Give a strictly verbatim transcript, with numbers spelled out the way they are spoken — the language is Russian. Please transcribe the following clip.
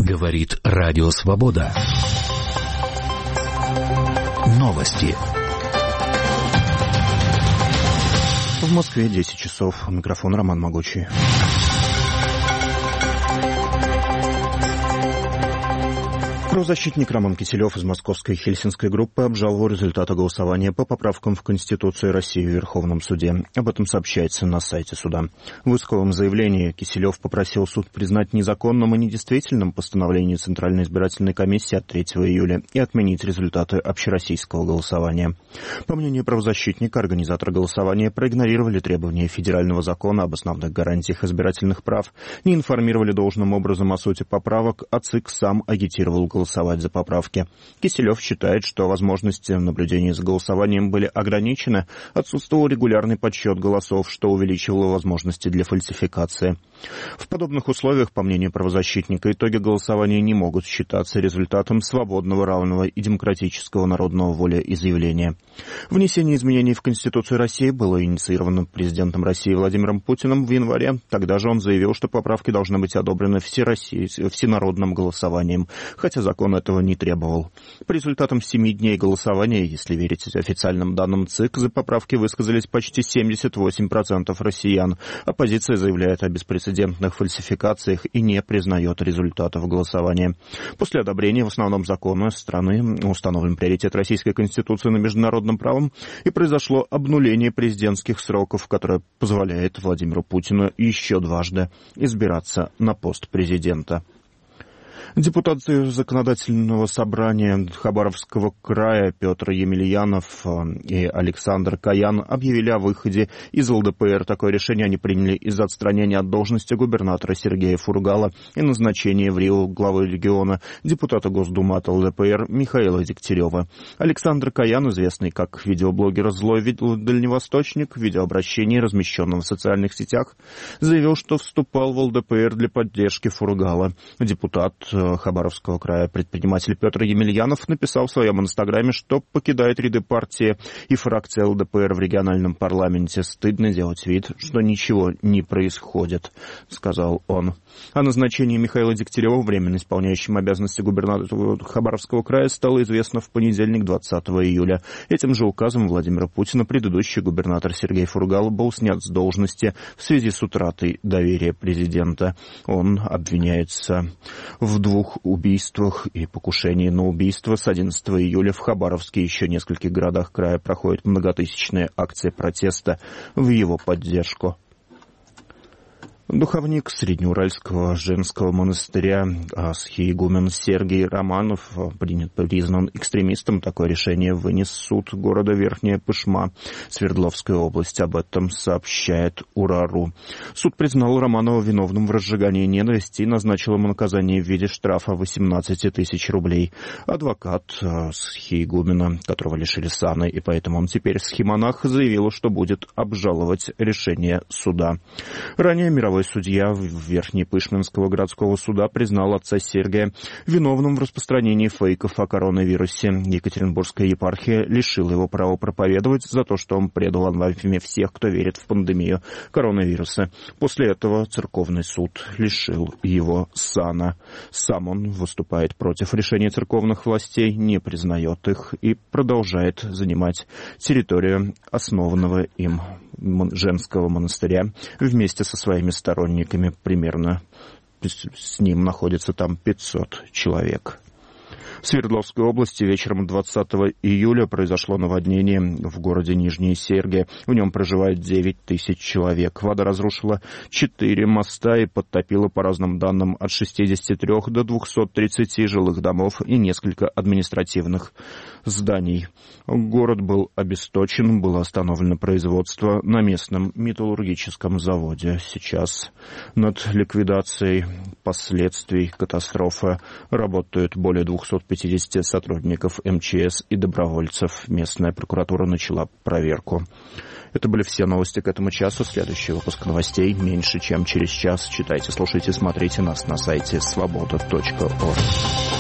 Говорит Радио Свобода. Новости. В Москве десять часов. Микрофон Роман Могучий. Правозащитник Роман Киселев из московской Хельсинской группы обжаловал результаты голосования по поправкам в Конституцию России в Верховном суде. Об этом сообщается на сайте суда. В исковом заявлении Киселев попросил суд признать незаконным и недействительным постановление Центральной избирательной комиссии от третьего июля и отменить результаты общероссийского голосования. По мнению правозащитника, организаторы голосования проигнорировали требования федерального закона об основных гарантиях избирательных прав, не информировали должным образом о сути поправок, а ЦИК сам агитировал голосование. голосовать за поправки. Киселев считает, что возможности наблюдения за голосованием были ограничены, отсутствовал регулярный подсчет голосов, что увеличивало возможности для фальсификации. В подобных условиях, по мнению правозащитника, итоги голосования не могут считаться результатом свободного, равного и демократического народного волеизъявления. Внесение изменений в Конституцию России было инициировано президентом России Владимиром Путиным в январе. Тогда же он заявил, что поправки должны быть одобрены всенародным голосованием, хотя закон этого не требовал. По результатам семи дней голосования, если верить официальным данным ЦИК, за поправки высказались почти семьдесят восемь процентов россиян. Оппозиция заявляет о беспрецедентных фальсификациях и не признает результатов голосования. После одобрения в основном закона страны установлен приоритет Российской Конституции на международном правом, и произошло обнуление президентских сроков, которое позволяет Владимиру Путину еще дважды избираться на пост президента. Депутаты Законодательного собрания Хабаровского края Петр Емельянов и Александр Каян объявили о выходе из ЛДПР. Такое решение они приняли из-за отстранения от должности губернатора Сергея Фургала и назначения в Рио главы региона депутата Госдумы от ЛДПР Михаила Дегтярева. Александр Каян, известный как видеоблогер «Злой дальневосточник», в видеообращении, размещенном в социальных сетях, заявил, что вступал в ЛДПР для поддержки Фургала. Депутат Хабаровского края предприниматель Петр Емельянов написал в своем инстаграме, что покидает ряды партии и фракции ЛДПР в региональном парламенте. Стыдно делать вид, что ничего не происходит, сказал он. О назначении Михаила Дегтярева, временно исполняющим обязанности губернатора Хабаровского края, стало известно в понедельник, двадцатого июля. Этим же указом Владимира Путина предыдущий губернатор Сергей Фургал был снят с должности в связи с утратой доверия президента. Он обвиняется в двух убийствах и покушении на убийство. С одиннадцатого июля в Хабаровске и еще нескольких городах края проходит многотысячная акция протеста в его поддержку. Духовник Среднеуральского женского монастыря архиегумен Сергий Романов принят, признан экстремистом. Такое решение вынес суд города Верхняя Пышма Свердловской области. Об этом сообщает УРА.ру. Суд признал Романова виновным в разжигании ненависти и назначил ему наказание в виде штрафа восемнадцать тысяч рублей. Адвокат архиегумена, которого лишили сана, и поэтому он теперь схимонах, заявил, что будет обжаловать решение суда. Ранее мировой судья Верхнепышминского городского суда признал отца Сергия виновным в распространении фейков о коронавирусе. Екатеринбургская епархия лишила его права проповедовать за то, что он предал анафеме всех, кто верит в пандемию коронавируса. После этого церковный суд лишил его сана. Сам он выступает против решения церковных властей, не признает их и продолжает занимать территорию основанного им женского монастыря вместе со своими сторонниками. Примерно с ним находится там пятьсот человек. В Свердловской области вечером двадцатого июля произошло наводнение в городе Нижние Серги. В нем проживает девять тысяч человек. Вода разрушила четыре моста и подтопила, по разным данным, от шестидесяти трёх до двухсот тридцати жилых домов и несколько административных зданий. Город был обесточен, было остановлено производство на местном металлургическом заводе. Сейчас над ликвидацией последствий катастрофы работают более двухсот пятидесяти сотрудников эм че эс и добровольцев. Местная прокуратура начала проверку. Это были все новости к этому часу. Следующий выпуск новостей меньше, чем через час. Читайте, слушайте, смотрите нас на сайте свобода точка орг.